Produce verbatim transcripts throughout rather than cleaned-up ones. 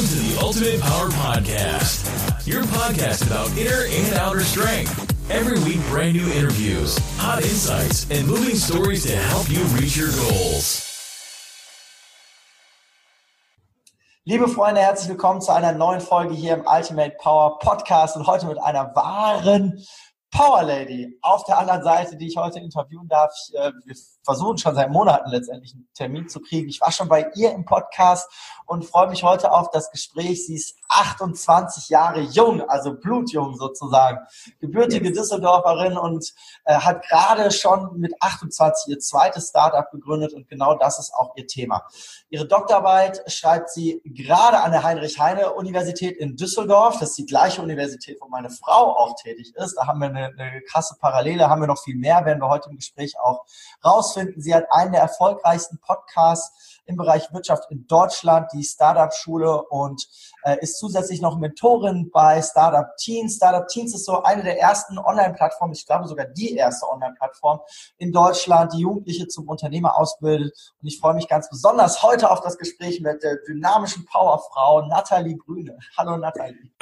Welcome to the Ultimate Power Podcast, your podcast about inner and outer strength. Every week, brand new interviews, hot insights, and moving stories to help you reach your goals. Liebe Freunde, herzlich willkommen zu einer neuen Folge hier im Ultimate Power Podcast und heute mit einer wahren Power Lady auf der anderen Seite, die ich heute interviewen darf. Ich, äh, wir versuchen schon seit Monaten letztendlich einen Termin zu kriegen. Ich war schon bei ihr im Podcast und freue mich heute auf das Gespräch. Sie ist achtundzwanzig Jahre jung, also blutjung sozusagen, gebürtige yes. Düsseldorferin und äh, hat gerade schon mit achtundzwanzig ihr zweites Startup gegründet und genau das ist auch ihr Thema. Ihre Doktorarbeit schreibt sie gerade an der Heinrich-Heine-Universität in Düsseldorf. Das ist die gleiche Universität, wo meine Frau auch tätig ist. Da haben wir eine, eine krasse Parallele, haben wir noch viel mehr, werden wir heute im Gespräch auch rausfinden. Sie hat einen der erfolgreichsten Podcasts im Bereich Wirtschaft in Deutschland, die Startup-Schule, und äh, ist zusätzlich noch Mentorin bei Startup Teens. Startup Teens ist so eine der ersten Online-Plattformen, ich glaube sogar die erste Online-Plattform in Deutschland, die Jugendliche zum Unternehmer ausbildet. Und ich freue mich ganz besonders heute auf das Gespräch mit der dynamischen Powerfrau Nathalie Brüne. Hallo Nathalie.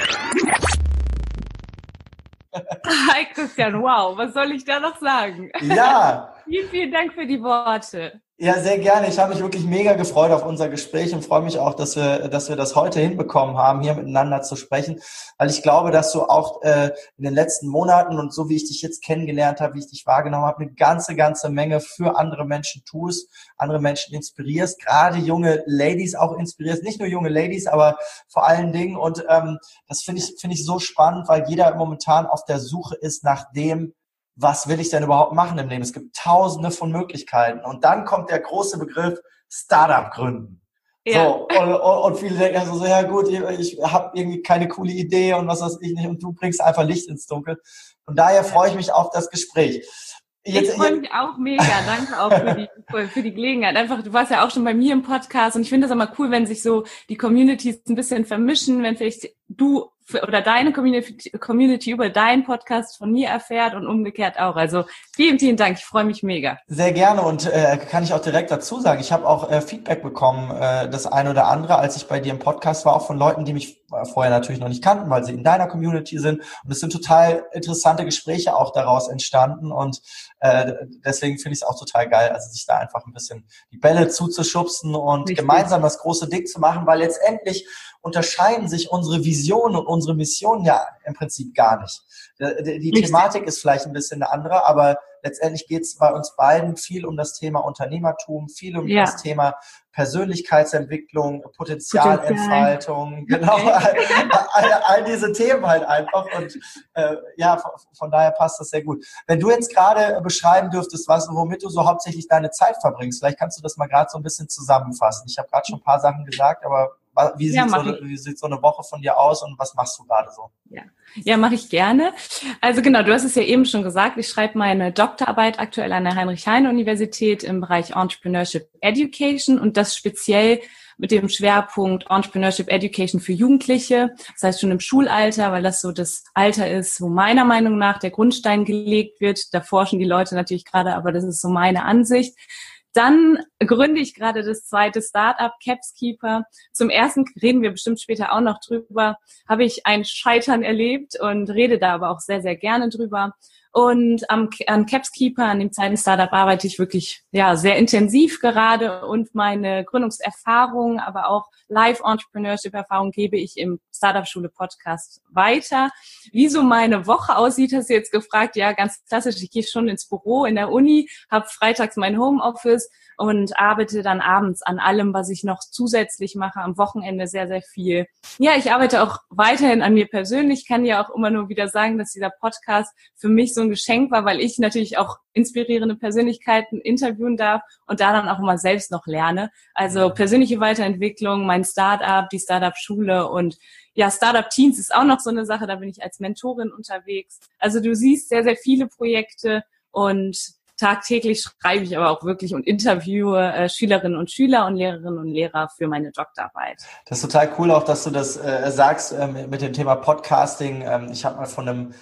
Hi Christian, wow, was soll ich da noch sagen? Ja. Vielen, vielen Dank für die Worte. Ja, sehr gerne. Ich habe mich wirklich mega gefreut auf unser Gespräch und freue mich auch, dass wir, dass wir das heute hinbekommen haben, hier miteinander zu sprechen, weil ich glaube, dass du auch äh, in den letzten Monaten und so wie ich dich jetzt kennengelernt habe, wie ich dich wahrgenommen habe, eine ganze, ganze Menge für andere Menschen tust, andere Menschen inspirierst, gerade junge Ladies auch inspirierst, nicht nur junge Ladies, aber vor allen Dingen, und ähm, das finde ich, finde ich so spannend, weil jeder momentan auf der Suche ist nach dem, was will ich denn überhaupt machen im Leben? Es gibt tausende von Möglichkeiten. Und dann kommt der große Begriff Startup gründen. Ja. So, und, und viele denken also so, ja gut, ich habe irgendwie keine coole Idee und was weiß ich nicht. Und du bringst einfach Licht ins Dunkel. Und daher freue ich mich auf das Gespräch. Jetzt, ich freue mich auch mega. Danke auch für die, für die Gelegenheit. Einfach, du warst ja auch schon bei mir im Podcast und ich finde das immer cool, wenn sich so die Communities ein bisschen vermischen, wenn vielleicht du oder deine Community, Community über deinen Podcast von mir erfährt und umgekehrt auch. Also vielen, vielen Dank. Ich freue mich mega. Sehr gerne und äh, kann ich auch direkt dazu sagen, ich habe auch äh, Feedback bekommen, äh, das eine oder andere, als ich bei dir im Podcast war, auch von Leuten, die mich vorher natürlich noch nicht kannten, weil sie in deiner Community sind. Und es sind total interessante Gespräche auch daraus entstanden und äh, deswegen finde ich es auch total geil, also sich da einfach ein bisschen die Bälle zuzuschubsen und Richtig. gemeinsam das große Ding zu machen, weil letztendlich unterscheiden sich unsere Visionen und unsere Missionen ja im Prinzip gar nicht. Die, die Thematik ist vielleicht ein bisschen eine andere, aber letztendlich geht es bei uns beiden viel um das Thema Unternehmertum, viel um ja. das Thema Persönlichkeitsentwicklung, Potenzialentfaltung, Potenzial. genau, okay. all, all, all diese Themen halt einfach und äh, ja, von, von daher passt das sehr gut. Wenn du jetzt gerade beschreiben dürftest, was, womit du so hauptsächlich deine Zeit verbringst, vielleicht kannst du das mal gerade so ein bisschen zusammenfassen. Ich habe gerade schon ein paar Sachen gesagt, aber Wie sieht, ja, so eine, wie sieht so eine Woche von dir aus und was machst du gerade so? Ja, ja, mache ich gerne. Also genau, du hast es ja eben schon gesagt, ich schreibe meine Doktorarbeit aktuell an der Heinrich-Heine-Universität im Bereich Entrepreneurship Education und das speziell mit dem Schwerpunkt Entrepreneurship Education für Jugendliche. Das heißt schon im Schulalter, weil das so das Alter ist, wo meiner Meinung nach der Grundstein gelegt wird. Da forschen die Leute natürlich gerade, aber das ist so meine Ansicht. Dann gründe ich gerade das zweite Startup, Capskeeper. Zum ersten reden wir bestimmt später auch noch drüber. Habe ich ein Scheitern erlebt und rede da aber auch sehr, sehr gerne drüber. Und am, an Capskeeper, an dem zweiten Startup, arbeite ich wirklich ja sehr intensiv gerade und meine Gründungserfahrung, aber auch Live-Entrepreneurship-Erfahrung gebe ich im Startup-Schule-Podcast weiter. Wie so meine Woche aussieht, hast du jetzt gefragt. Ja, ganz klassisch, ich gehe schon ins Büro in der Uni, habe freitags mein Homeoffice und arbeite dann abends an allem, was ich noch zusätzlich mache, am Wochenende sehr, sehr viel. Ja, ich arbeite auch weiterhin an mir persönlich, kann ja auch immer nur wieder sagen, dass dieser Podcast für mich so ein Geschenk war, weil ich natürlich auch inspirierende Persönlichkeiten interviewen darf und da dann auch immer selbst noch lerne. Also persönliche Weiterentwicklung, mein Startup, die Startup-Schule und ja, Startup Teens ist auch noch so eine Sache, da bin ich als Mentorin unterwegs. Also du siehst sehr, sehr viele Projekte und tagtäglich schreibe ich aber auch wirklich und interviewe äh, Schülerinnen und Schüler und Lehrerinnen und Lehrer für meine Doktorarbeit. Das ist total cool auch, dass du das äh, sagst äh, mit dem Thema Podcasting. Ähm, ich habe mal von einem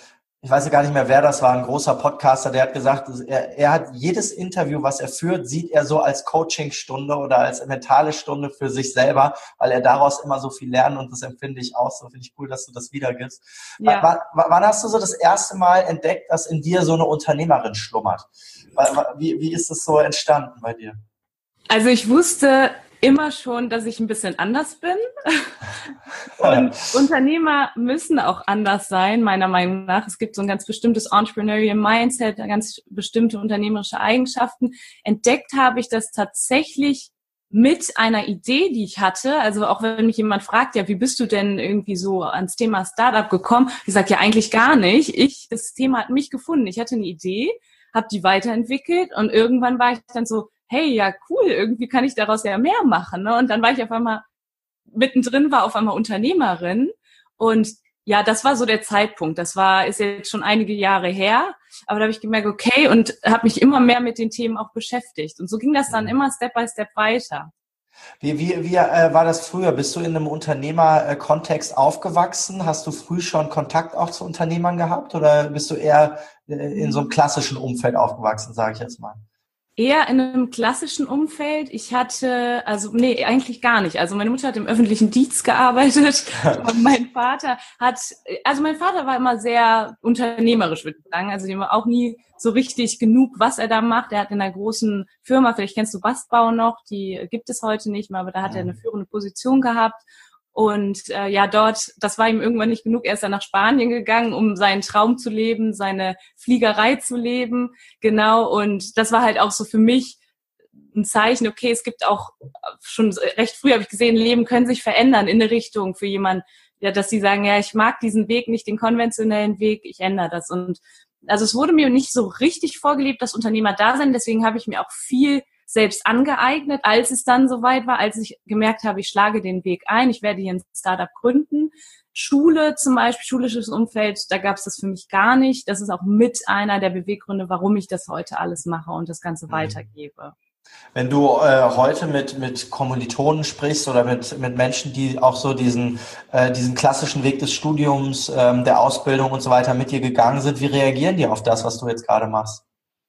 ich weiß ja gar nicht mehr, wer das war, ein großer Podcaster, der hat gesagt, er, er hat jedes Interview, was er führt, sieht er so als Coachingstunde oder als mentale Stunde für sich selber, weil er daraus immer so viel lernt und das empfinde ich auch so. Finde ich cool, dass du das wiedergibst. Ja. W- w- wann hast du so das erste Mal entdeckt, dass in dir so eine Unternehmerin schlummert? Wie, wie ist das so entstanden bei dir? Also ich wusste immer schon, dass ich ein bisschen anders bin. Und Unternehmer müssen auch anders sein, meiner Meinung nach. Es gibt so ein ganz bestimmtes Entrepreneurial Mindset, ganz bestimmte unternehmerische Eigenschaften. Entdeckt habe ich das tatsächlich mit einer Idee, die ich hatte. Also auch wenn mich jemand fragt, ja, wie bist du denn irgendwie so ans Thema Startup gekommen? Ich sage ja eigentlich gar nicht. Ich, das Thema hat mich gefunden. Ich hatte eine Idee, habe die weiterentwickelt und irgendwann war ich dann so, hey, ja cool, irgendwie kann ich daraus ja mehr machen. Ne? Und dann war ich auf einmal, mittendrin war auf einmal Unternehmerin. Und ja, das war so der Zeitpunkt. Das war, ist jetzt schon einige Jahre her. Aber da habe ich gemerkt, okay, und habe mich immer mehr mit den Themen auch beschäftigt. Und so ging das dann immer Step by Step weiter. Wie, wie, wie äh, war das früher? Bist du in einem Unternehmerkontext aufgewachsen? Hast du früh schon Kontakt auch zu Unternehmern gehabt? Oder bist du eher äh, in so einem klassischen Umfeld aufgewachsen, sage ich jetzt mal? Eher in einem klassischen Umfeld. Ich hatte, also nee, eigentlich gar nicht. Also meine Mutter hat im öffentlichen Dienst gearbeitet und mein Vater hat, also mein Vater war immer sehr unternehmerisch, würde ich sagen. Also dem war auch nie so richtig genug, was er da macht. Er hat in einer großen Firma, vielleicht kennst du Bastbau noch, die gibt es heute nicht mehr, aber da hat er eine führende Position gehabt. Und äh, ja, dort, das war ihm irgendwann nicht genug. Er ist dann nach Spanien gegangen, um seinen Traum zu leben, seine Fliegerei zu leben. Genau, und das war halt auch so für mich ein Zeichen, okay, es gibt auch schon recht früh, habe ich gesehen, Leben können sich verändern in eine Richtung für jemanden, ja, dass sie sagen, ja, ich mag diesen Weg nicht, den konventionellen Weg, ich ändere das. Und also es wurde mir nicht so richtig vorgelebt, das Unternehmerdasein, deswegen habe ich mir auch viel selbst angeeignet, als es dann soweit war, als ich gemerkt habe, ich schlage den Weg ein, ich werde hier ein Startup gründen. Schule zum Beispiel, schulisches Umfeld, da gab es das für mich gar nicht. Das ist auch mit einer der Beweggründe, warum ich das heute alles mache und das Ganze mhm. weitergebe. Wenn du äh, heute mit mit Kommilitonen sprichst oder mit mit Menschen, die auch so diesen äh, diesen klassischen Weg des Studiums, ähm, der Ausbildung und so weiter mit dir gegangen sind, wie reagieren die auf das, was du jetzt gerade machst?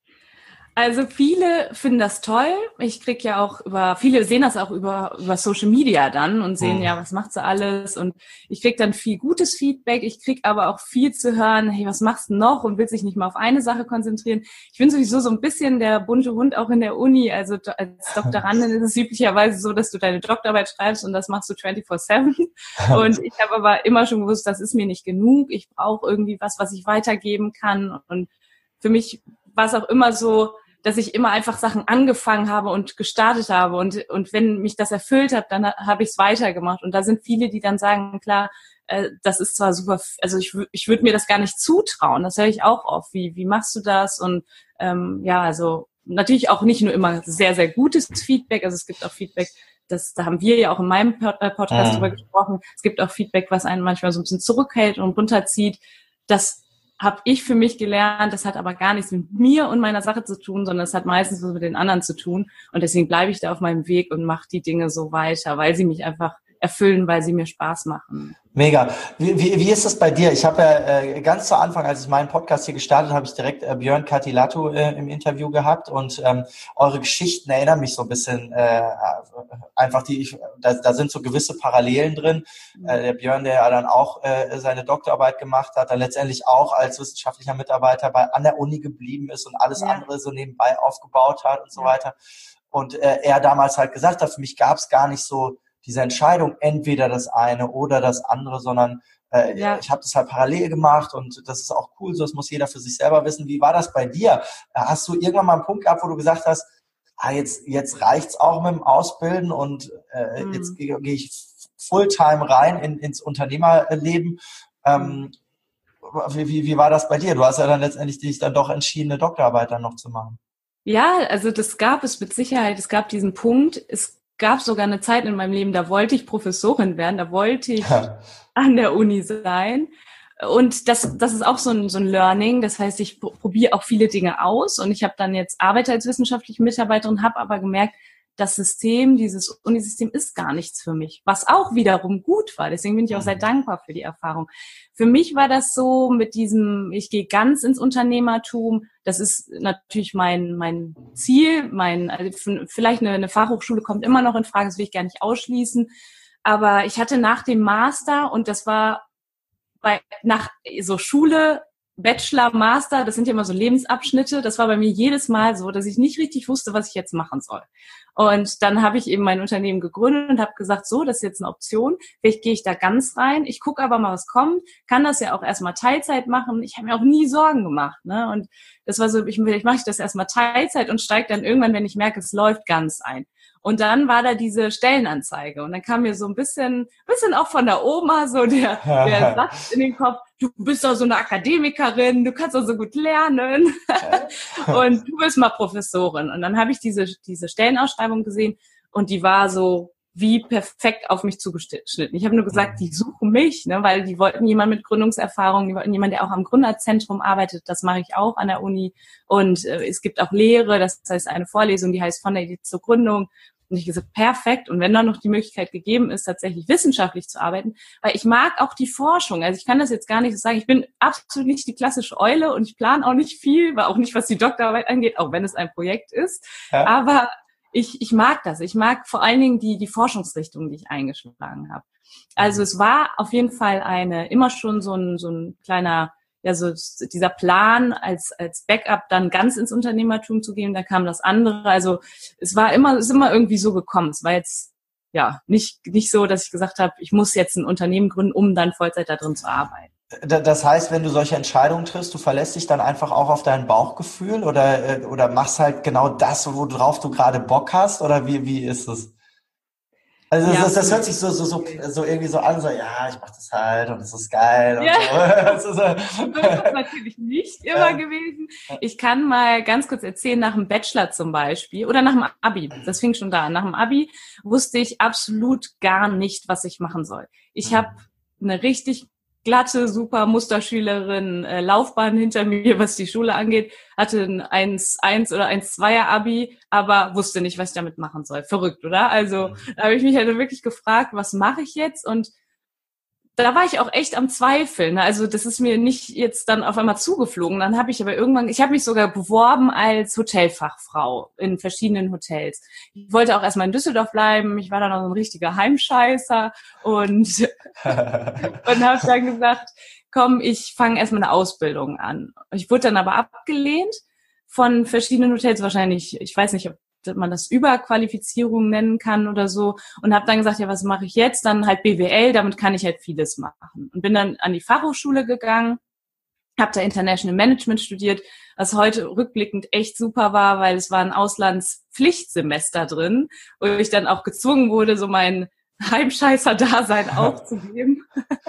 Also viele finden das toll. Ich krieg ja auch über, viele sehen das auch über über Social Media dann und sehen, mhm. ja, was macht sie alles? Und ich krieg dann viel gutes Feedback. Ich krieg aber auch viel zu hören, hey, was machst du noch? Und will sich nicht mal auf eine Sache konzentrieren. Ich bin sowieso so ein bisschen der bunte Hund auch in der Uni. Also als Doktorandin ist es üblicherweise so, dass du deine Doktorarbeit schreibst und das machst du vierundzwanzig sieben. Und ich habe aber immer schon gewusst, das ist mir nicht genug. Ich brauche irgendwie was, was ich weitergeben kann. Und für mich war es auch immer so, dass ich immer einfach Sachen angefangen habe und gestartet habe. Und und wenn mich das erfüllt hat, dann habe ich es weitergemacht. Und da sind viele, die dann sagen, klar, äh, das ist zwar super, also ich, ich würde mir das gar nicht zutrauen. Das höre ich auch oft. Wie, wie machst du das? Und ähm, ja, also natürlich auch nicht nur immer sehr, sehr gutes Feedback. Also es gibt auch Feedback, das, da haben wir ja auch in meinem Podcast ja. drüber gesprochen. Es gibt auch Feedback, was einen manchmal so ein bisschen zurückhält und runterzieht. Das habe ich für mich gelernt, das hat aber gar nichts mit mir und meiner Sache zu tun, sondern es hat meistens was mit den anderen zu tun. Und deswegen bleibe ich da auf meinem Weg und mache die Dinge so weiter, weil sie mich einfach erfüllen, weil sie mir Spaß machen. Mega. Wie, wie, wie ist das bei dir? Ich habe ja äh, ganz zu Anfang, als ich meinen Podcast hier gestartet habe, ich direkt äh, Björn Katilattu äh, im Interview gehabt und ähm, eure Geschichten erinnern mich so ein bisschen äh, einfach die, ich, da, da sind so gewisse Parallelen drin. Äh, der Björn, der ja dann auch äh, seine Doktorarbeit gemacht hat, dann letztendlich auch als wissenschaftlicher Mitarbeiter bei an der Uni geblieben ist und alles ja. andere so nebenbei aufgebaut hat und so ja. weiter. Und äh, er damals halt gesagt hat, für mich gab es gar nicht so diese Entscheidung, entweder das eine oder das andere, sondern äh, ja. ich habe das halt parallel gemacht und das ist auch cool, so das muss jeder für sich selber wissen. Wie war das bei dir? Hast du irgendwann mal einen Punkt gehabt, wo du gesagt hast, ah, jetzt jetzt reicht's auch mit dem Ausbilden und äh, mhm. jetzt gehe geh ich Fulltime rein in, ins Unternehmerleben? Ähm, wie, wie, wie war das bei dir? Du hast ja dann letztendlich dich dann doch entschieden, eine Doktorarbeit dann noch zu machen. Ja, also das gab es mit Sicherheit. Es gab diesen Punkt, es gab sogar eine Zeit in meinem Leben, da wollte ich Professorin werden, da wollte ich ja. an der Uni sein. Und das das ist auch so ein so ein Learning. Das heißt, ich probiere auch viele Dinge aus und ich habe dann jetzt Arbeit als wissenschaftliche Mitarbeiterin, habe aber gemerkt, das System, dieses Unisystem ist gar nichts für mich, was auch wiederum gut war. Deswegen bin ich auch sehr dankbar für die Erfahrung. Für mich war das so mit diesem, ich gehe ganz ins Unternehmertum. Das ist natürlich mein mein Ziel. Mein also vielleicht eine, eine Fachhochschule kommt immer noch in Frage, das will ich gar nicht ausschließen. Aber ich hatte nach dem Master, und das war bei nach so Schule, Bachelor, Master, das sind ja immer so Lebensabschnitte. Das war bei mir jedes Mal so, dass ich nicht richtig wusste, was ich jetzt machen soll. Und dann habe ich eben mein Unternehmen gegründet und habe gesagt, so, das ist jetzt eine Option. Vielleicht gehe ich da ganz rein. Ich gucke aber mal, was kommt. Kann das ja auch erstmal Teilzeit machen. Ich habe mir auch nie Sorgen gemacht, ne? Und das war so, ich, vielleicht mache ich das erstmal Teilzeit und steige dann irgendwann, wenn ich merke, es läuft, ganz ein. Und dann war da diese Stellenanzeige und dann kam mir so ein bisschen, bisschen auch von der Oma so der, der Satz in den Kopf: Du bist doch so eine Akademikerin, du kannst doch so gut lernen und du bist mal Professorin. Und dann habe ich diese diese Stellenausschreibung gesehen und die war so wie perfekt auf mich zugeschnitten. Ich habe nur gesagt, die suchen mich, ne, weil die wollten jemanden mit Gründungserfahrung, die wollten jemanden, der auch am Gründerzentrum arbeitet. Das mache ich auch an der Uni. Und äh, es gibt auch Lehre, das heißt eine Vorlesung, die heißt Von der Idee zur Gründung. Und ich gesagt, perfekt. Und wenn dann noch die Möglichkeit gegeben ist, tatsächlich wissenschaftlich zu arbeiten, weil ich mag auch die Forschung. Also ich kann das jetzt gar nicht so sagen. Ich bin absolut nicht die klassische Eule und ich plane auch nicht viel, weil auch nicht, was die Doktorarbeit angeht, auch wenn es ein Projekt ist. Ja. Aber ich, ich mag das. Ich mag vor allen Dingen die, die Forschungsrichtung, die ich eingeschlagen habe. Also es war auf jeden Fall eine, immer schon so ein, so ein kleiner, ja, so dieser Plan, als, als Backup dann ganz ins Unternehmertum zu gehen. Da kam das andere. Also es war immer, es ist immer irgendwie so gekommen. Es war jetzt, ja, nicht, nicht so, dass ich gesagt habe, ich muss jetzt ein Unternehmen gründen, um dann Vollzeit da drin zu arbeiten. Das heißt, wenn du solche Entscheidungen triffst, du verlässt dich dann einfach auch auf dein Bauchgefühl oder, oder machst halt genau das, worauf du gerade Bock hast, oder wie, wie ist es? Also das, ja, das, das hört sich so, so, so, so irgendwie so an, so, ja, ich mach das halt und das ist geil. Und ja. So. Das ist das natürlich nicht immer ja. gewesen. Ich kann mal ganz kurz erzählen, nach dem Bachelor zum Beispiel oder nach dem Abi, das fing schon da an. Nach dem Abi wusste ich absolut gar nicht, was ich machen soll. Ich mhm. habe eine richtig glatte, super Musterschülerin, äh, Laufbahn hinter mir, was die Schule angeht, hatte ein eins Komma eins oder eins Komma zwei Abi, aber wusste nicht, was ich damit machen soll. Verrückt, oder? Also da habe ich mich halt wirklich gefragt, was mache ich jetzt? Und da war ich auch echt am Zweifeln. Also das ist mir nicht jetzt dann auf einmal zugeflogen. Dann habe ich aber irgendwann, ich habe mich sogar beworben als Hotelfachfrau in verschiedenen Hotels. Ich wollte auch erstmal in Düsseldorf bleiben. Ich war dann noch so ein richtiger Heimscheißer und, und habe dann gesagt, komm, ich fange erstmal eine Ausbildung an. Ich wurde dann aber abgelehnt von verschiedenen Hotels, wahrscheinlich, ich weiß nicht, ob man das Überqualifizierung nennen kann oder so, und habe dann gesagt, ja, was mache ich jetzt? Dann halt B W L, damit kann ich halt vieles machen. Und bin dann an die Fachhochschule gegangen, habe da International Management studiert, was heute rückblickend echt super war, weil es war ein Auslandspflichtsemester drin, wo ich dann auch gezwungen wurde, so mein Heimscheißer-Dasein aufzugeben.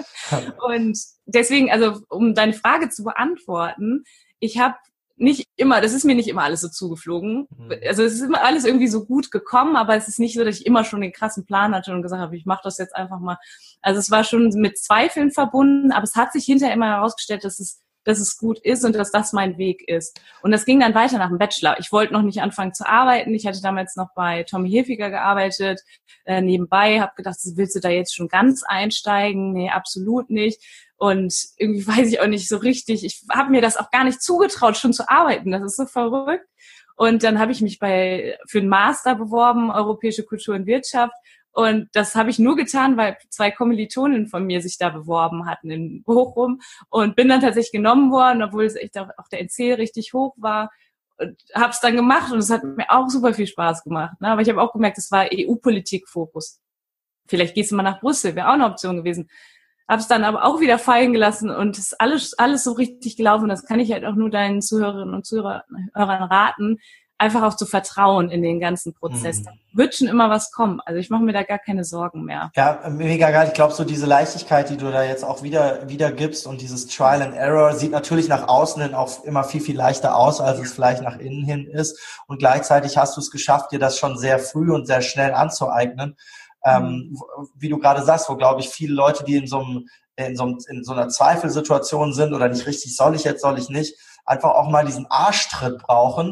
Und deswegen, also um deine Frage zu beantworten, ich habe nicht immer, das ist mir nicht immer alles so zugeflogen. Also es ist immer alles irgendwie so gut gekommen, aber es ist nicht so, dass ich immer schon den krassen Plan hatte und gesagt habe, ich mache das jetzt einfach mal. Also es war schon mit Zweifeln verbunden, aber es hat sich hinterher immer herausgestellt, dass es, dass es gut ist und dass das mein Weg ist. Und das ging dann weiter nach dem Bachelor. Ich wollte noch nicht anfangen zu arbeiten. Ich hatte damals noch bei Tommy Hilfiger gearbeitet, äh, nebenbei, habe gedacht, willst du da jetzt schon ganz einsteigen? Nee, absolut nicht. Und irgendwie weiß ich auch nicht so richtig, ich habe mir das auch gar nicht zugetraut, schon zu arbeiten. Das ist so verrückt. Und dann habe ich mich bei für einen Master beworben, Europäische Kultur und Wirtschaft. Und das habe ich nur getan, weil zwei Kommilitoninnen von mir sich da beworben hatten in Bochum. Und bin dann tatsächlich genommen worden, obwohl es echt auch der N C richtig hoch war. Und habe es dann gemacht und es hat mir auch super viel Spaß gemacht. Ne? Aber ich habe auch gemerkt, es war E U-Politik-Fokus. Vielleicht gehst du mal nach Brüssel, wäre auch eine Option gewesen. Habe es dann aber auch wieder fallen gelassen und es ist alles, alles so richtig gelaufen. Das kann ich halt auch nur deinen Zuhörerinnen und Zuhörern raten, einfach auch zu vertrauen in den ganzen Prozess. Mhm. Da wird schon immer was kommen. Also ich mache mir da gar keine Sorgen mehr. Ja, mega geil. Ich glaube, so diese Leichtigkeit, die du da jetzt auch wieder, wieder gibst und dieses Trial and Error sieht natürlich nach außen hin auch immer viel, viel leichter aus, als es vielleicht nach innen hin ist. Und gleichzeitig hast du es geschafft, dir das schon sehr früh und sehr schnell anzueignen. Ähm, wie du gerade sagst, wo, glaube ich, viele Leute, die in so einem, in so einem, in so einer Zweifelsituation sind oder nicht richtig, soll ich jetzt, soll ich nicht, einfach auch mal diesen Arschtritt brauchen,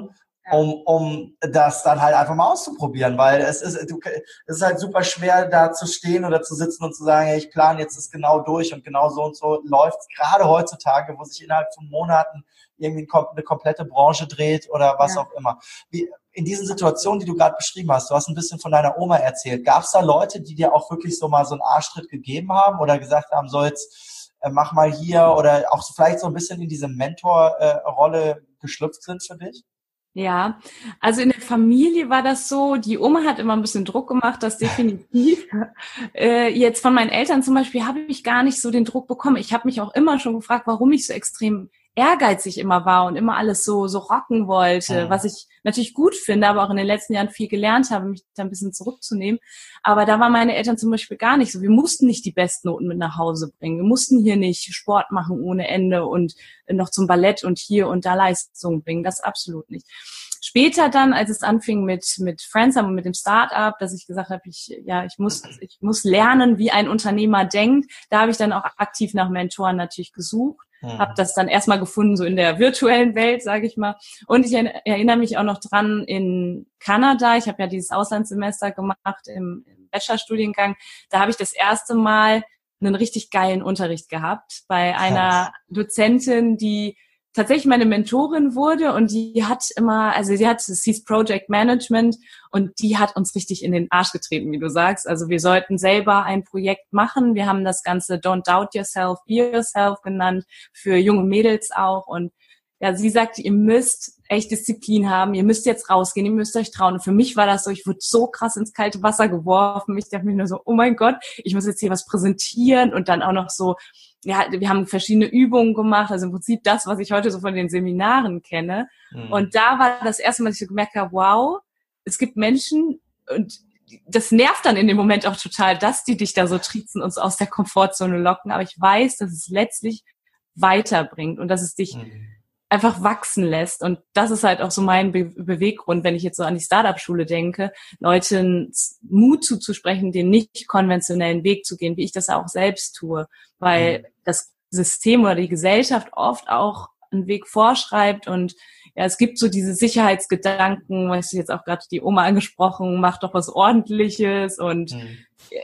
um, um das dann halt einfach mal auszuprobieren, weil es ist, du, es ist halt super schwer, da zu stehen oder zu sitzen und zu sagen, hey, ich plane jetzt das genau durch und genau so und so läuft's, gerade heutzutage, wo sich innerhalb von Monaten irgendwie eine komplette Branche dreht oder was ja. auch immer. Wie, in diesen Situationen, die du gerade beschrieben hast, du hast ein bisschen von deiner Oma erzählt, gab es da Leute, die dir auch wirklich so mal so einen Arschtritt gegeben haben oder gesagt haben, so jetzt äh, mach mal hier oder auch vielleicht so ein bisschen in diese Mentorrolle äh, geschlüpft sind für dich? Ja, also in der Familie war das so, die Oma hat immer ein bisschen Druck gemacht, das definitiv. äh, jetzt von meinen Eltern zum Beispiel habe ich gar nicht so den Druck bekommen. Ich habe mich auch immer schon gefragt, warum ich so extrem ehrgeizig immer war und immer alles so so rocken wollte, mhm. was ich natürlich gut finde, aber auch in den letzten Jahren viel gelernt habe, mich da ein bisschen zurückzunehmen. Aber da waren meine Eltern zum Beispiel gar nicht so. Wir mussten nicht die Bestnoten mit nach Hause bringen. Wir mussten hier nicht Sport machen ohne Ende und noch zum Ballett und hier und da Leistung bringen. Das absolut nicht. Später dann, als es anfing mit mit Friendsum und mit dem Start-up, dass ich gesagt habe, ich ja, ich muss ich muss lernen, wie ein Unternehmer denkt, da habe ich dann auch aktiv nach Mentoren natürlich gesucht. Mhm. Habe das dann erstmal gefunden, so in der virtuellen Welt, sage ich mal. Und ich erinnere mich auch noch dran in Kanada. Ich habe ja dieses Auslandssemester gemacht im, im Bachelorstudiengang. Da habe ich das erste Mal einen richtig geilen Unterricht gehabt bei einer Dozentin, die tatsächlich meine Mentorin wurde und die hat immer, also sie hat, sie ist Project Management und die hat uns richtig in den Arsch getreten, wie du sagst. Also wir sollten selber ein Projekt machen. Wir haben das Ganze Don't Doubt Yourself, Be Yourself genannt, für junge Mädels auch. Und ja, sie sagt, ihr müsst echt Disziplin haben, ihr müsst jetzt rausgehen, ihr müsst euch trauen. Und für mich war das so, ich wurde so krass ins kalte Wasser geworfen. Ich dachte mir nur so, oh mein Gott, ich muss jetzt hier was präsentieren und dann auch noch so, ja, wir haben verschiedene Übungen gemacht, also im Prinzip das, was ich heute so von den Seminaren kenne. Mhm. Und da war das erste Mal, dass ich so gemerkt habe, wow, es gibt Menschen und das nervt dann in dem Moment auch total, dass die dich da so triezen und so aus der Komfortzone locken. Aber ich weiß, dass es letztlich weiterbringt und dass es dich mhm. einfach wachsen lässt. Und das ist halt auch so mein Be- Beweggrund, wenn ich jetzt so an die Startup-Schule denke, Leuten Mut zuzusprechen, den nicht konventionellen Weg zu gehen, wie ich das auch selbst tue. Weil mhm. das System oder die Gesellschaft oft auch einen Weg vorschreibt und ja, es gibt so diese Sicherheitsgedanken, weißt du, jetzt auch gerade die Oma angesprochen, mach doch was Ordentliches und mhm.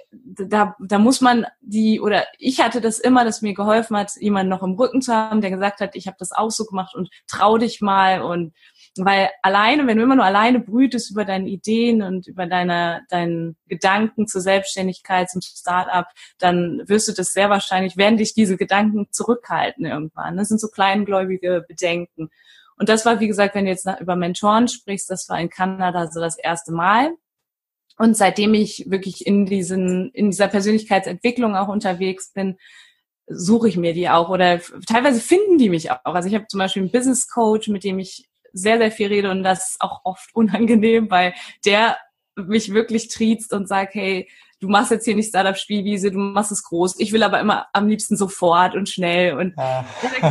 da, da muss man die, oder ich hatte das immer, dass mir geholfen hat, jemanden noch im Rücken zu haben, der gesagt hat, ich habe das auch so gemacht und trau dich mal und weil alleine, wenn du immer nur alleine brütest über deine Ideen und über deine, deinen Gedanken zur Selbstständigkeit, zum Start-up, dann wirst du das sehr wahrscheinlich, werden dich diese Gedanken zurückhalten irgendwann. Das sind so kleingläubige Bedenken. Und das war, wie gesagt, wenn du jetzt über Mentoren sprichst, das war in Kanada so das erste Mal. Und seitdem ich wirklich in diesen, in dieser Persönlichkeitsentwicklung auch unterwegs bin, suche ich mir die auch oder teilweise finden die mich auch. Also ich habe zum Beispiel einen Business Coach, mit dem ich sehr, sehr viel rede und das ist auch oft unangenehm, weil der mich wirklich triezt und sagt, hey, du machst jetzt hier nicht Startup-Spielwiese, du machst es groß. Ich will aber immer am liebsten sofort und schnell und ja.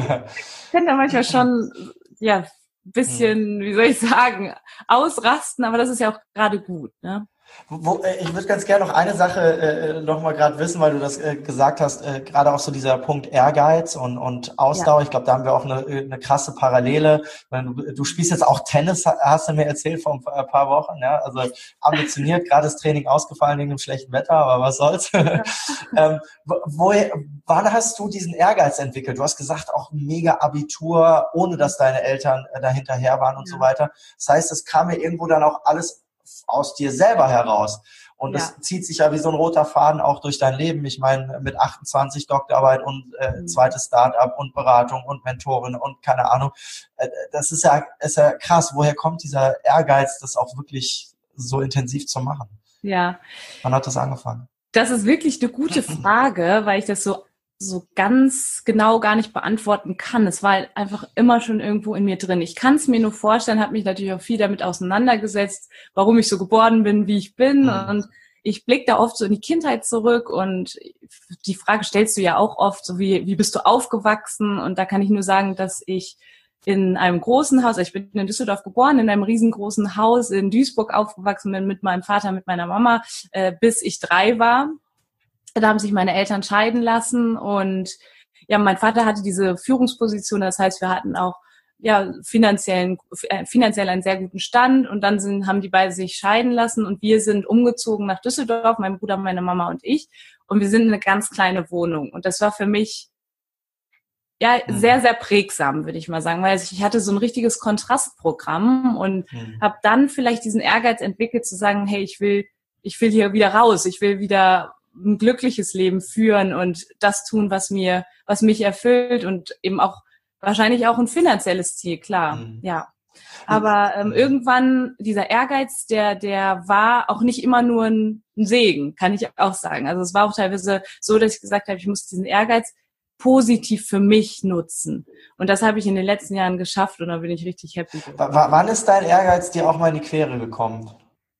ich kann da manchmal schon, ja, ein bisschen, wie soll ich sagen, ausrasten, aber das ist ja auch gerade gut, ne? Wo, äh, ich würde ganz gerne noch eine Sache äh, noch mal gerade wissen, weil du das äh, gesagt hast, äh, gerade auch so dieser Punkt Ehrgeiz und, und Ausdauer. Ja. Ich glaube, da haben wir auch eine, eine krasse Parallele. Meine, du, du spielst jetzt auch Tennis, hast du mir erzählt vor ein paar Wochen. Ja? Also ambitioniert, gerade das Training ausgefallen wegen dem schlechten Wetter, aber was soll's. Ja. ähm, woher, wann hast du diesen Ehrgeiz entwickelt? Du hast gesagt, auch mega Abitur, ohne dass deine Eltern äh, dahinterher waren und ja. so weiter. Das heißt, es kam mir irgendwo dann auch alles aus dir selber heraus. Und ja. das zieht sich ja wie so ein roter Faden auch durch dein Leben. Ich meine, mit achtundzwanzig Doktorarbeit und äh, mhm. zweites Start-up und Beratung und Mentorin und keine Ahnung. Äh, das ist ja, ist ja krass. Woher kommt dieser Ehrgeiz, das auch wirklich so intensiv zu machen? Ja. Wann hat das angefangen? Das ist wirklich eine gute Frage, weil ich das so so ganz genau gar nicht beantworten kann. Es war halt einfach immer schon irgendwo in mir drin. Ich kann es mir nur vorstellen, habe mich natürlich auch viel damit auseinandergesetzt, warum ich so geboren bin, wie ich bin. Mhm. Und ich blicke da oft so in die Kindheit zurück und die Frage stellst du ja auch oft, so wie, wie bist du aufgewachsen? Und da kann ich nur sagen, dass ich in einem großen Haus, ich bin in Düsseldorf geboren, in einem riesengroßen Haus in Duisburg aufgewachsen bin mit meinem Vater, mit meiner Mama, äh, bis ich drei war. Da haben sich meine Eltern scheiden lassen und ja, mein Vater hatte diese Führungsposition, das heißt, wir hatten auch ja finanziellen äh, finanziell einen sehr guten Stand und dann sind haben die beiden sich scheiden lassen und wir sind umgezogen nach Düsseldorf, mein Bruder, meine Mama und ich, und wir sind in eine ganz kleine Wohnung und das war für mich ja sehr sehr prägsam, würde ich mal sagen, weil ich hatte so ein richtiges Kontrastprogramm und mhm. habe dann vielleicht diesen Ehrgeiz entwickelt zu sagen, hey, ich will ich will hier wieder raus, ich will wieder ein glückliches Leben führen und das tun, was mir was mich erfüllt und eben auch wahrscheinlich auch ein finanzielles Ziel, klar, mhm. ja. Aber ähm, irgendwann, dieser Ehrgeiz, der der war auch nicht immer nur ein, ein Segen, kann ich auch sagen. Also es war auch teilweise so, dass ich gesagt habe, ich muss diesen Ehrgeiz positiv für mich nutzen. Und das habe ich in den letzten Jahren geschafft und da bin ich richtig happy. W- wann ist dein Ehrgeiz dir auch mal in die Quere gekommen?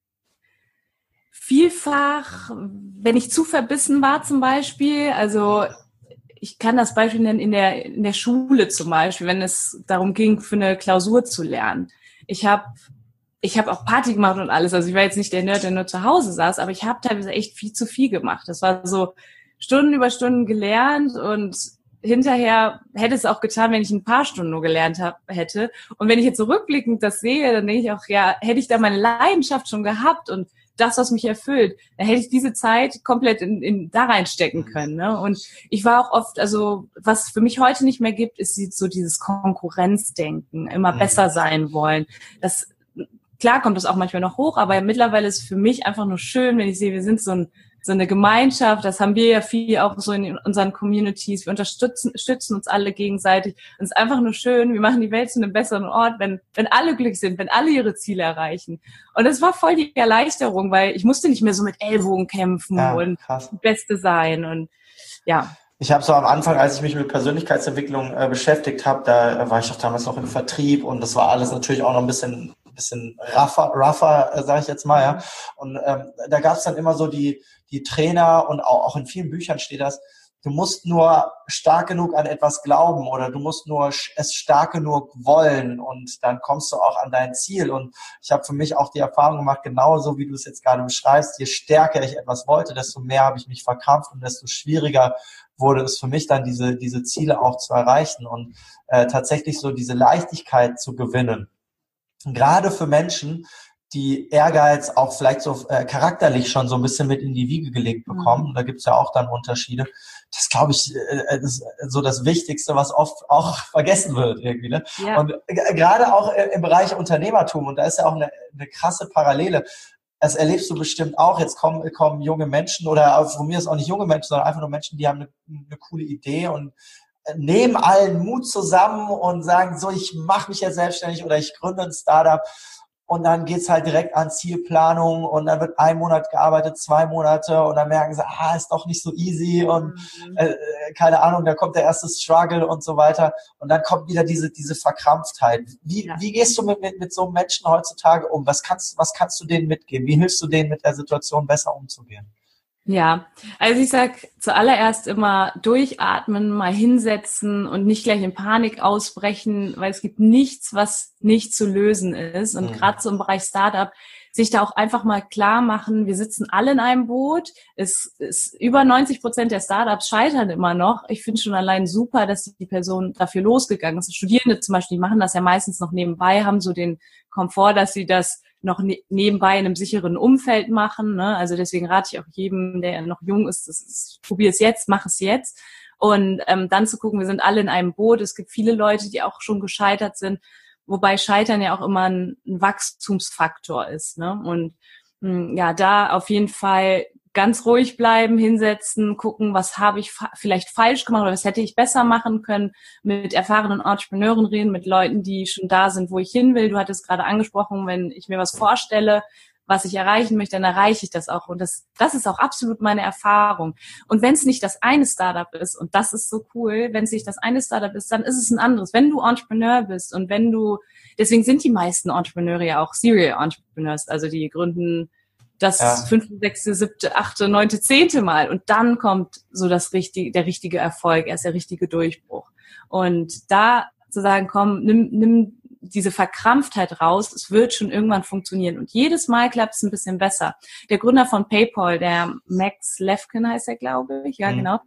Vielfach, wenn ich zu verbissen war zum Beispiel, also ich kann das Beispiel nennen in der in der Schule zum Beispiel, wenn es darum ging, für eine Klausur zu lernen. Ich habe ich habe auch Party gemacht und alles. Also ich war jetzt nicht der Nerd, der nur zu Hause saß, aber ich habe teilweise echt viel zu viel gemacht. Das war so Stunden über Stunden gelernt und hinterher hätte es auch getan, wenn ich ein paar Stunden nur gelernt hab, hätte. Und wenn ich jetzt so rückblickend das sehe, dann denke ich auch, ja, hätte ich da meine Leidenschaft schon gehabt und das, was mich erfüllt, dann hätte ich diese Zeit komplett in, in da reinstecken können. Ne? Und ich war auch oft, also was für mich heute nicht mehr gibt, ist so dieses Konkurrenzdenken, immer mhm. besser sein wollen. Das klar kommt das auch manchmal noch hoch, aber mittlerweile ist es für mich einfach nur schön, wenn ich sehe, wir sind so ein so eine Gemeinschaft, das haben wir ja viel auch so in unseren Communities, wir unterstützen stützen uns alle gegenseitig und es ist einfach nur schön, wir machen die Welt zu einem besseren Ort, wenn wenn alle glücklich sind, wenn alle ihre Ziele erreichen. Und das war voll die Erleichterung, weil ich musste nicht mehr so mit Ellbogen kämpfen ja, und krass. Beste sein und ja. Ich habe so am Anfang, als ich mich mit Persönlichkeitsentwicklung äh, beschäftigt habe, da äh, war ich auch damals noch im Vertrieb und das war alles natürlich auch noch ein bisschen bisschen rougher, rougher äh, sage ich jetzt mal, ja. Und ähm, da gab es dann immer so die die Trainer und auch, auch in vielen Büchern steht das, du musst nur stark genug an etwas glauben oder du musst nur es stark genug wollen und dann kommst du auch an dein Ziel. Und ich habe für mich auch die Erfahrung gemacht, genauso wie du es jetzt gerade beschreibst, je stärker ich etwas wollte, desto mehr habe ich mich verkrampft und desto schwieriger wurde es für mich dann, diese diese Ziele auch zu erreichen und äh, tatsächlich so diese Leichtigkeit zu gewinnen. Gerade für Menschen, die Ehrgeiz auch vielleicht so äh, charakterlich schon so ein bisschen mit in die Wiege gelegt bekommen. Mhm. Da gibt's ja auch dann Unterschiede. Das glaube ich, äh, das ist so das Wichtigste, was oft auch vergessen wird irgendwie. Ne? Ja. Und äh, gerade auch äh, im Bereich Unternehmertum, und da ist ja auch eine, eine krasse Parallele. Das erlebst du bestimmt auch. Jetzt kommen, kommen junge Menschen oder von mir ist auch nicht junge Menschen, sondern einfach nur Menschen, die haben eine, eine coole Idee und nehmen allen Mut zusammen und sagen, so, ich mache mich jetzt selbstständig oder ich gründe ein Startup. Und dann geht's halt direkt an Zielplanung und dann wird ein Monat gearbeitet, zwei Monate und dann merken sie, ah, ist doch nicht so easy und mhm. äh, keine Ahnung, da kommt der erste Struggle und so weiter und dann kommt wieder diese diese Verkrampftheit. Wie ja. wie gehst du mit, mit mit so Menschen heutzutage um? Was kannst was kannst du denen mitgeben? Wie hilfst du denen, mit der Situation besser umzugehen? Ja, also ich sag zuallererst immer durchatmen, mal hinsetzen und nicht gleich in Panik ausbrechen, weil es gibt nichts, was nicht zu lösen ist. Und mhm. gerade so im Bereich Startup, sich da auch einfach mal klar machen, wir sitzen alle in einem Boot. Es ist über neunzig Prozent der Startups scheitern immer noch. Ich finde schon allein super, dass die Person dafür losgegangen ist. Studierende zum Beispiel, die machen das ja meistens noch nebenbei, haben so den Komfort, dass sie das noch ne- nebenbei in einem sicheren Umfeld machen. Ne? Also deswegen rate ich auch jedem, der noch jung ist, das ist probier es jetzt, mach es jetzt. Und ähm, dann zu gucken, wir sind alle in einem Boot. Es gibt viele Leute, die auch schon gescheitert sind, wobei Scheitern ja auch immer ein, ein Wachstumsfaktor ist. Ne? Und mh, ja, da auf jeden Fall ganz ruhig bleiben, hinsetzen, gucken, was habe ich fa- vielleicht falsch gemacht oder was hätte ich besser machen können, mit erfahrenen Entrepreneuren reden, mit Leuten, die schon da sind, wo ich hin will. Du hattest gerade angesprochen, wenn ich mir was vorstelle, was ich erreichen möchte, dann erreiche ich das auch. Und das, das ist auch absolut meine Erfahrung. Und wenn es nicht das eine Startup ist, und das ist so cool, wenn es nicht das eine Startup ist, dann ist es ein anderes. Wenn du Entrepreneur bist und wenn du, deswegen sind die meisten Entrepreneure ja auch Serial Entrepreneurs, also die gründen das ja. fünfte, sechste, siebte, achte, neunte, zehnte Mal. Und dann kommt so das richtige, der richtige Erfolg, erst der richtige Durchbruch. Und da zu sagen, komm, nimm, nimm diese Verkrampftheit raus, es wird schon irgendwann funktionieren. Und jedes Mal klappt es ein bisschen besser. Der Gründer von PayPal, der Max Levchin heißt er, glaube ich, ja, mhm. genau,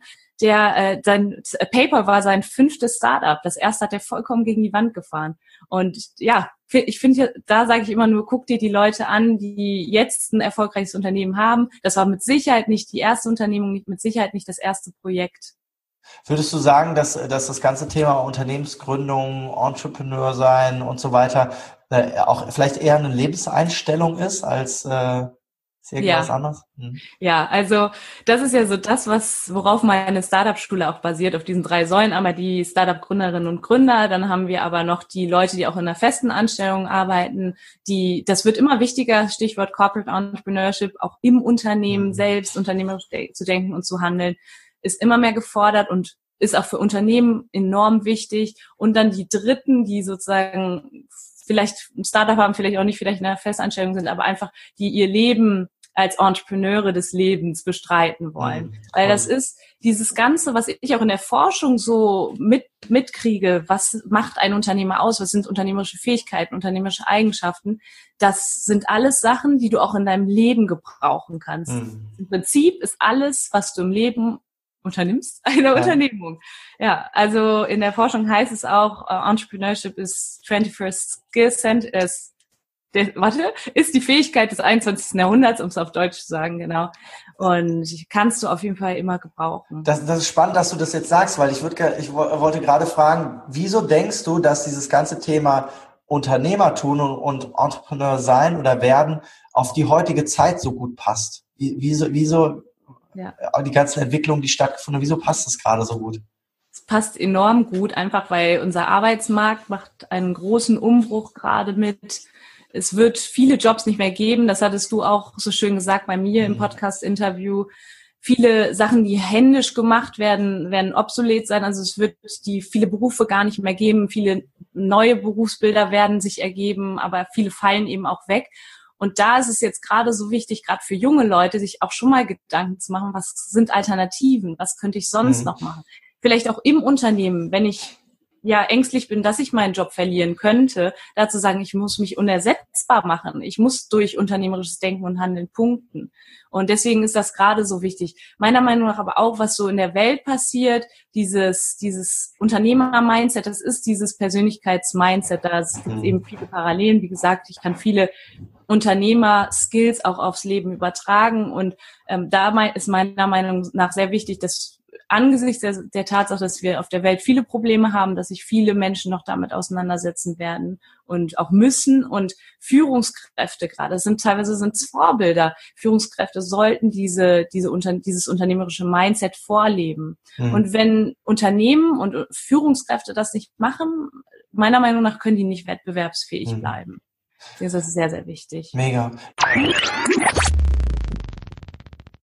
der äh, sein PayPal war sein fünftes Startup. Das erste hat er vollkommen gegen die Wand gefahren. Und ja, ich finde, da sage ich immer nur, guck dir die Leute an, die jetzt ein erfolgreiches Unternehmen haben. Das war mit Sicherheit nicht die erste Unternehmung, mit Sicherheit nicht das erste Projekt. Würdest du sagen, dass, dass das ganze Thema Unternehmensgründung, Entrepreneur sein und so weiter äh, auch vielleicht eher eine Lebenseinstellung ist als äh, irgendwas ja. anderes? Hm. Ja, also das ist ja so das, was worauf meine Startup-Schule auch basiert, auf diesen drei Säulen. Einmal die Startup-Gründerinnen und Gründer, dann haben wir aber noch die Leute, die auch in einer festen Anstellung arbeiten. Die, das wird immer wichtiger, Stichwort Corporate Entrepreneurship, auch im Unternehmen hm. selbst unternehmerisch zu denken und zu handeln, ist immer mehr gefordert und ist auch für Unternehmen enorm wichtig. Und dann die Dritten, die sozusagen vielleicht ein Startup haben, vielleicht auch nicht, vielleicht in einer Festanstellung sind, aber einfach, die ihr Leben als Entrepreneure des Lebens bestreiten wollen. Mhm. Weil das ist dieses Ganze, was ich auch in der Forschung so mit mitkriege, was macht ein Unternehmer aus, was sind unternehmerische Fähigkeiten, unternehmerische Eigenschaften, das sind alles Sachen, die du auch in deinem Leben gebrauchen kannst. Mhm. Im Prinzip ist alles, was du im Leben unternimmst, eine ja. Unternehmung. Ja, also in der Forschung heißt es auch, uh, Entrepreneurship is twenty-first Skill Set, ist, der, warte, ist die Fähigkeit des einundzwanzigsten Jahrhunderts, um es auf Deutsch zu sagen, genau. Und kannst du auf jeden Fall immer gebrauchen. Das, das ist spannend, dass du das jetzt sagst, weil ich würde, ich wollte gerade fragen, wieso denkst du, dass dieses ganze Thema Unternehmertum und, und Entrepreneur sein oder werden auf die heutige Zeit so gut passt? Wie, wieso, wieso Ja. die ganzen Entwicklungen, die stattgefunden haben, wieso passt das gerade so gut? Es passt enorm gut, einfach weil unser Arbeitsmarkt macht einen großen Umbruch gerade mit. Es wird viele Jobs nicht mehr geben, das hattest du auch so schön gesagt bei mir mhm. im Podcast-Interview. Viele Sachen, die händisch gemacht werden, werden obsolet sein. Also es wird die viele Berufe gar nicht mehr geben, viele neue Berufsbilder werden sich ergeben, aber viele fallen eben auch weg. Und da ist es jetzt gerade so wichtig, gerade für junge Leute, sich auch schon mal Gedanken zu machen, was sind Alternativen, was könnte ich sonst mhm. noch machen? Vielleicht auch im Unternehmen, wenn ich ja ängstlich bin, dass ich meinen Job verlieren könnte, dazu sagen, ich muss mich unersetzbar machen. Ich muss durch unternehmerisches Denken und Handeln punkten. Und deswegen ist das gerade so wichtig. Meiner Meinung nach aber auch, was so in der Welt passiert, dieses dieses Unternehmer-Mindset, das ist dieses Persönlichkeits-Mindset. Da gibt es eben viele Parallelen. Wie gesagt, ich kann viele Unternehmer-Skills auch aufs Leben übertragen. Und ähm, da ist meiner Meinung nach sehr wichtig, dass angesichts der, der Tatsache, dass wir auf der Welt viele Probleme haben, dass sich viele Menschen noch damit auseinandersetzen werden und auch müssen. Und Führungskräfte gerade, das sind teilweise sind es Vorbilder. Führungskräfte sollten diese, diese unter, dieses unternehmerische Mindset vorleben. Mhm. Und wenn Unternehmen und Führungskräfte das nicht machen, meiner Meinung nach können die nicht wettbewerbsfähig mhm. bleiben. Das ist sehr, sehr wichtig. Mega.